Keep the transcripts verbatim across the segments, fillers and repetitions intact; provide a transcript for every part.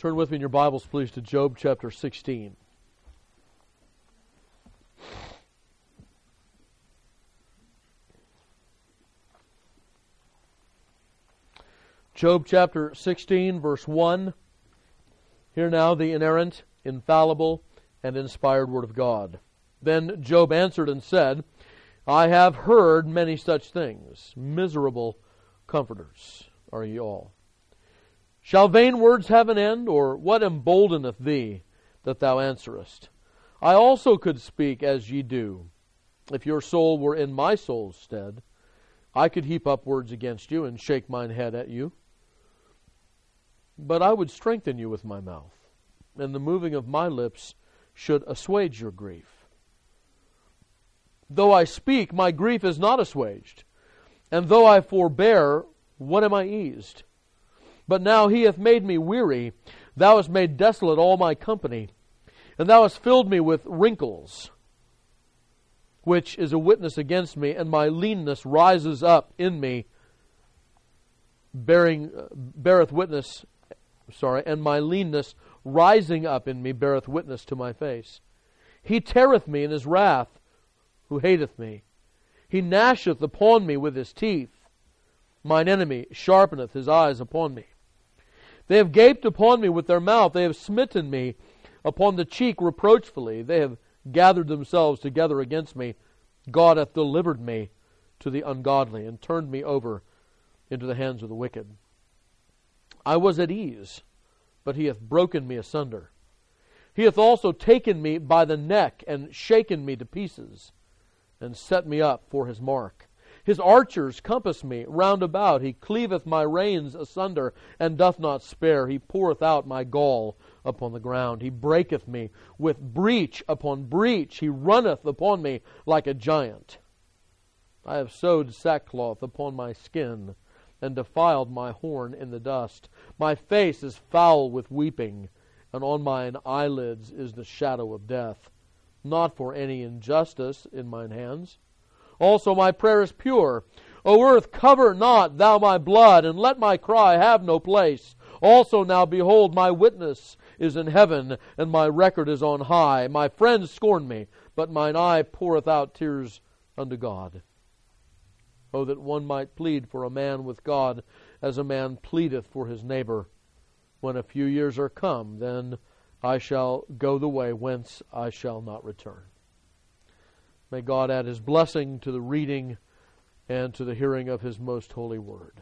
Turn with me in your Bibles, please, to Job chapter sixteen. Job chapter sixteen, verse one. Hear now the inerrant, infallible, and inspired word of God. Then Job answered and said, I have heard many such things. Miserable comforters are ye all. Shall vain words have an end, or what emboldeneth thee that thou answerest? I also could speak as ye do. If your soul were in my soul's stead, I could heap up words against you and shake mine head at you. But I would strengthen you with my mouth, and the moving of my lips should assuage your grief. Though I speak, my grief is not assuaged, and though I forbear, what am I eased? But now he hath made me weary, thou hast made desolate all my company, and thou hast filled me with wrinkles, which is a witness against me, and my leanness rises up in me, bearing uh, beareth witness, sorry, and my leanness rising up in me beareth witness to my face. He teareth me in his wrath, who hateth me. He gnasheth upon me with his teeth. Mine enemy sharpeneth his eyes upon me. They have gaped upon me with their mouth. They have smitten me upon the cheek reproachfully. They have gathered themselves together against me. God hath delivered me to the ungodly, and turned me over into the hands of the wicked. I was at ease, but he hath broken me asunder. He hath also taken me by the neck, and shaken me to pieces, and set me up for his mark. His archers compass me round about. He cleaveth my reins asunder, and doth not spare. He poureth out my gall upon the ground. He breaketh me with breach upon breach. He runneth upon me like a giant. I have sewed sackcloth upon my skin, and defiled my horn in the dust. My face is foul with weeping, and on mine eyelids is the shadow of death. Not for any injustice in mine hands. Also my prayer is pure. O earth, cover not thou my blood, and let my cry have no place. Also now, behold, my witness is in heaven, and my record is on high. My friends scorn me, but mine eye poureth out tears unto God. Oh, that one might plead for a man with God, as a man pleadeth for his neighbor. When a few years are come, then I shall go the way whence I shall not return. May God add His blessing to the reading and to the hearing of His most holy word.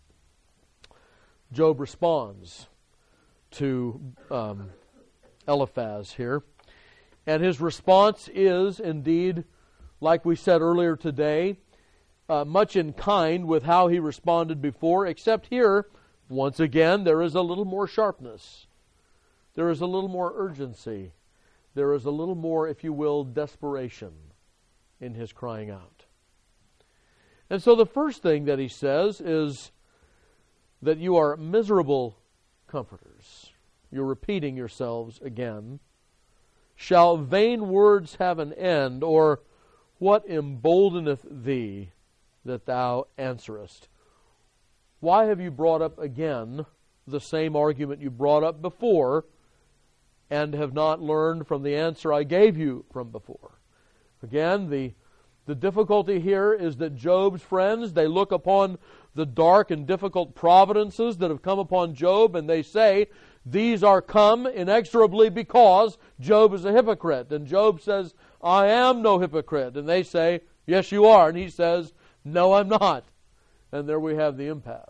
Job responds to um, Eliphaz here. And his response is indeed, like we said earlier today, uh, much in kind with how he responded before, except here, once again, there is a little more sharpness. There is a little more urgency. There is a little more, if you will, desperation in his crying out. And so the first thing that he says is that you are miserable comforters. You're repeating yourselves again. Shall vain words have an end, or what emboldeneth thee that thou answerest? Why have you brought up again the same argument you brought up before, and have not learned from the answer I gave you from before? Again, the, the difficulty here is that Job's friends, they look upon the dark and difficult providences that have come upon Job, and they say, these are come inexorably because Job is a hypocrite. And Job says, I am no hypocrite. And they say, yes, you are. And he says, no, I'm not. And there we have the impasse.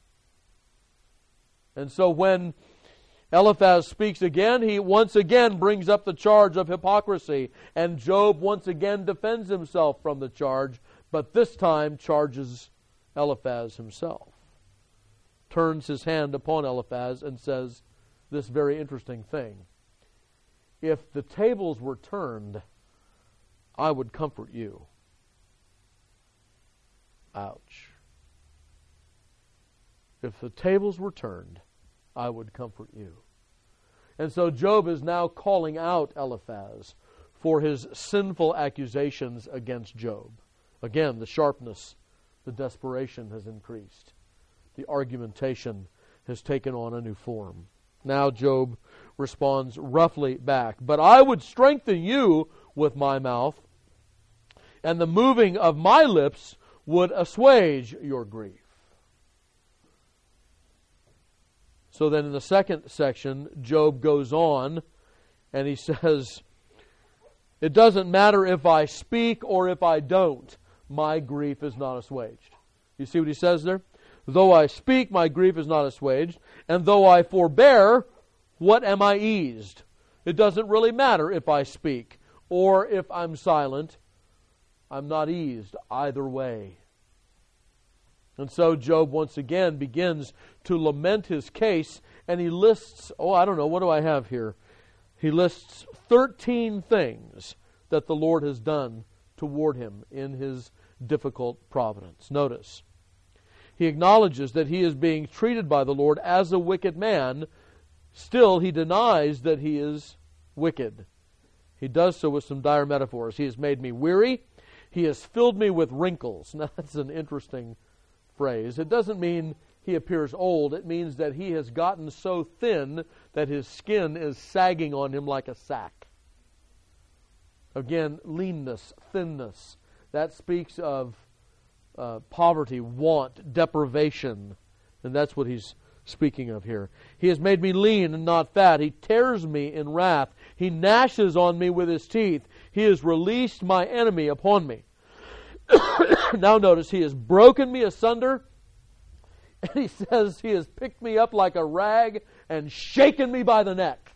And so when Eliphaz speaks again, he once again brings up the charge of hypocrisy, and Job once again defends himself from the charge, but this time charges Eliphaz himself. Turns his hand upon Eliphaz and says this very interesting thing. If the tables were turned, I would comfort you. Ouch. If the tables were turned, I would comfort you. And so Job is now calling out Eliphaz for his sinful accusations against Job. Again, the sharpness, the desperation has increased. The argumentation has taken on a new form. Now Job responds roughly back. But I would strengthen you with my mouth, and the moving of my lips would assuage your grief. So then in the second section, Job goes on, and he says, it doesn't matter if I speak or if I don't, my grief is not assuaged. You see what he says there? Though I speak, my grief is not assuaged, and though I forbear, what am I eased? It doesn't really matter if I speak or if I'm silent. I'm not eased either way. And so Job once again begins to lament his case, and he lists, oh, I don't know, what do I have here? He lists thirteen things that the Lord has done toward him in his difficult providence. Notice, he acknowledges that he is being treated by the Lord as a wicked man. Still, he denies that he is wicked. He does so with some dire metaphors. He has made me weary. He has filled me with wrinkles. Now, that's an interesting phrase. It doesn't mean he appears old. It means that he has gotten so thin that his skin is sagging on him like a sack. Again, leanness, thinness. That speaks of uh, poverty, want, deprivation. And that's what he's speaking of here. He has made me lean and not fat. He tears me in wrath. He gnashes on me with his teeth. He has released my enemy upon me. Now notice, he has broken me asunder. And he says he has picked me up like a rag and shaken me by the neck.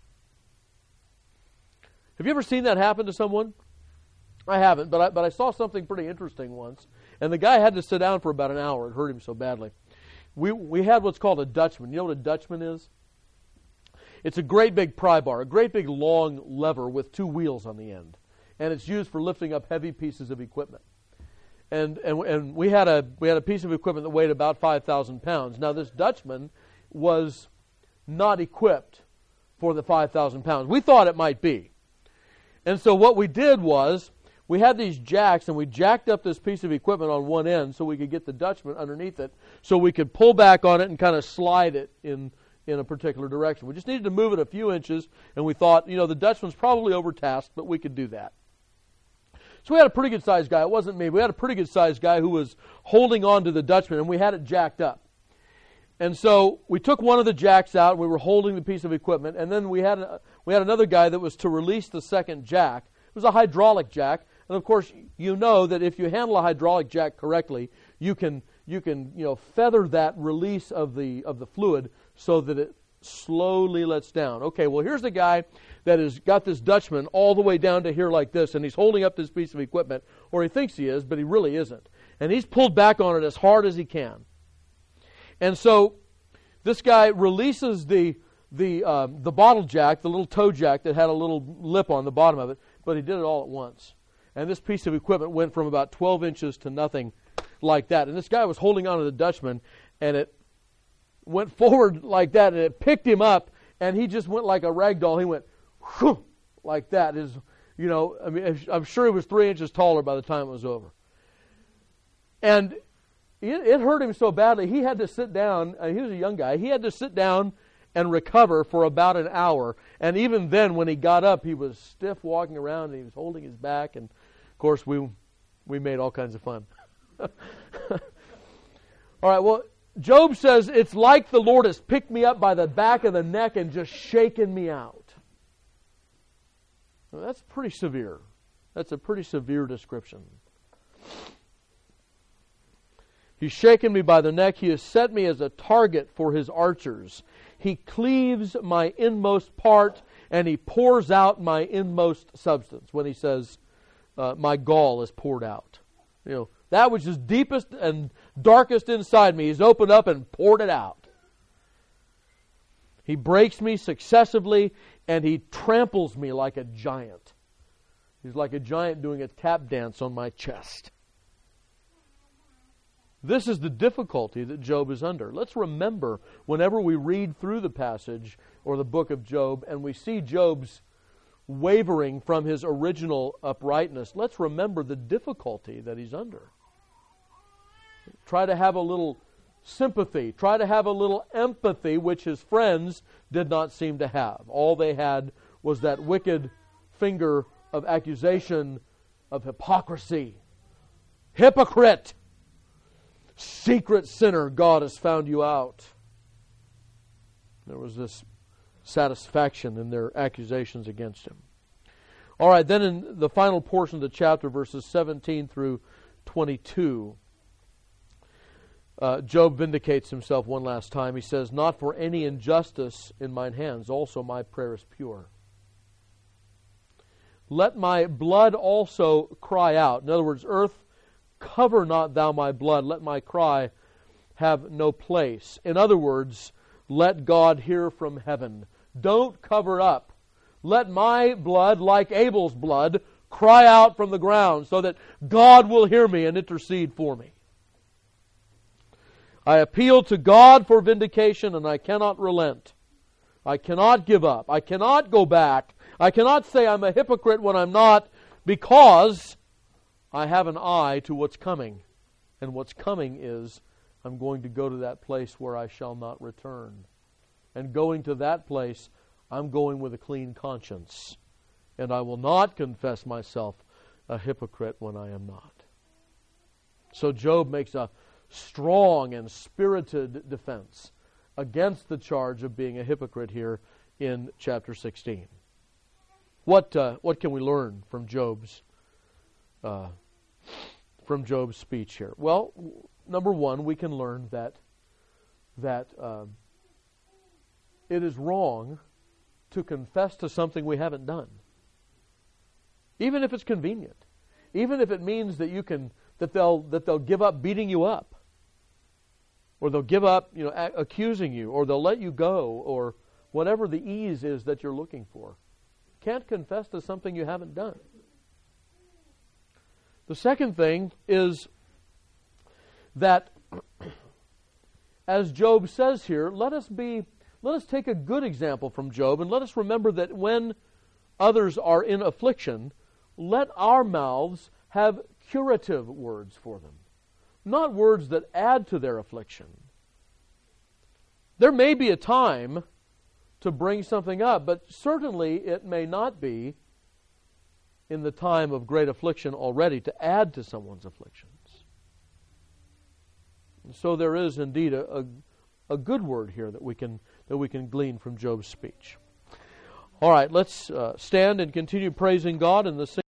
Have you ever seen that happen to someone? I haven't, but I, but I saw something pretty interesting once. And the guy had to sit down for about an hour. It hurt him so badly. We we had what's called a Dutchman. You know what a Dutchman is? It's a great big pry bar, a great big long lever with two wheels on the end. And it's used for lifting up heavy pieces of equipment. And and and we had a we had a piece of equipment that weighed about five thousand pounds. Now this Dutchman was not equipped for the five thousand pounds. We thought it might be. And so what we did was, we had these jacks, and we jacked up this piece of equipment on one end so we could get the Dutchman underneath it, so we could pull back on it and kind of slide it in, in a particular direction. We just needed to move it a few inches, and we thought, you know, the Dutchman's probably overtasked, but we could do that. So we had a pretty good-sized guy. It wasn't me. We had a pretty good-sized guy who was holding on to the Dutchman, and we had it jacked up. And so we took one of the jacks out, and we were holding the piece of equipment, and then we had a, we had another guy that was to release the second jack. It was a hydraulic jack. And of course, you know that if you handle a hydraulic jack correctly, you can you can you know feather that release of the of the fluid so that it slowly lets down. Okay, well here's the guy that has got this Dutchman all the way down to here like this, and he's holding up this piece of equipment, or he thinks he is, but he really isn't. And he's pulled back on it as hard as he can. And so this guy releases the the um, the bottle jack, the little toe jack that had a little lip on the bottom of it, but he did it all at once. And this piece of equipment went from about twelve inches to nothing like that. And this guy was holding on to the Dutchman, and it went forward like that, and it picked him up, and he just went like a rag doll. He went whew, like that. His, you know, I mean, I'm sure he was three inches taller by the time it was over. And it, it hurt him so badly, he had to sit down. Uh, he was a young guy. He had to sit down and recover for about an hour. And even then, when he got up, he was stiff walking around, and he was holding his back. And of course, we we made all kinds of fun. All right, well, Job says, it's like the Lord has picked me up by the back of the neck and just shaken me out. Well, that's pretty severe. That's a pretty severe description. He's shaken me by the neck. He has set me as a target for his archers. He cleaves my inmost part, and he pours out my inmost substance. When he says, uh, my gall is poured out. You know, that which is deepest and darkest inside me, he's opened up and poured it out. He breaks me successively, and he tramples me like a giant. He's like a giant doing a tap dance on my chest. This is the difficulty that Job is under. Let's remember, whenever we read through the passage or the book of Job and we see Job's wavering from his original uprightness, let's remember the difficulty that he's under. Try to have a little sympathy, try to have a little empathy, which his friends did not seem to have. All they had was that wicked finger of accusation, of hypocrisy. Hypocrite! Secret sinner, God has found you out. There was this satisfaction in their accusations against him. All right, then in the final portion of the chapter, verses seventeen through twenty-two, uh, Job vindicates himself one last time. He says, "Not for any injustice in mine hands, also my prayer is pure. Let my blood also cry out." In other words, earth, cover not thou my blood, let my cry have no place. In other words, let God hear from heaven. Don't cover up. Let my blood, like Abel's blood, cry out from the ground so that God will hear me and intercede for me. I appeal to God for vindication, and I cannot relent. I cannot give up. I cannot go back. I cannot say I'm a hypocrite when I'm not, because I have an eye to what's coming. And what's coming is I'm going to go to that place where I shall not return. And going to that place, I'm going with a clean conscience. And I will not confess myself a hypocrite when I am not. So Job makes a strong and spirited defense against the charge of being a hypocrite here in chapter sixteen. What uh, what can we learn from Job's uh, from Job's speech here? Well, number one, we can learn that that uh, it is wrong to confess to something we haven't done, even if it's convenient, even if it means that you can that they'll that they'll give up beating you up, or they'll give up, you know, a- accusing you, or they'll let you go, or whatever the ease is that you're looking for. Can't confess to something you haven't done. The second thing is that, as Job says here, let us be, let us take a good example from Job, and let us remember that when others are in affliction, let our mouths have curative words for them, not words that add to their affliction. There may be a time to bring something up, but certainly it may not be in the time of great affliction already to add to someone's afflictions. And so there is indeed a, a, a good word here that we can that we can glean from Job's speech. All right, let's uh, stand and continue praising God in the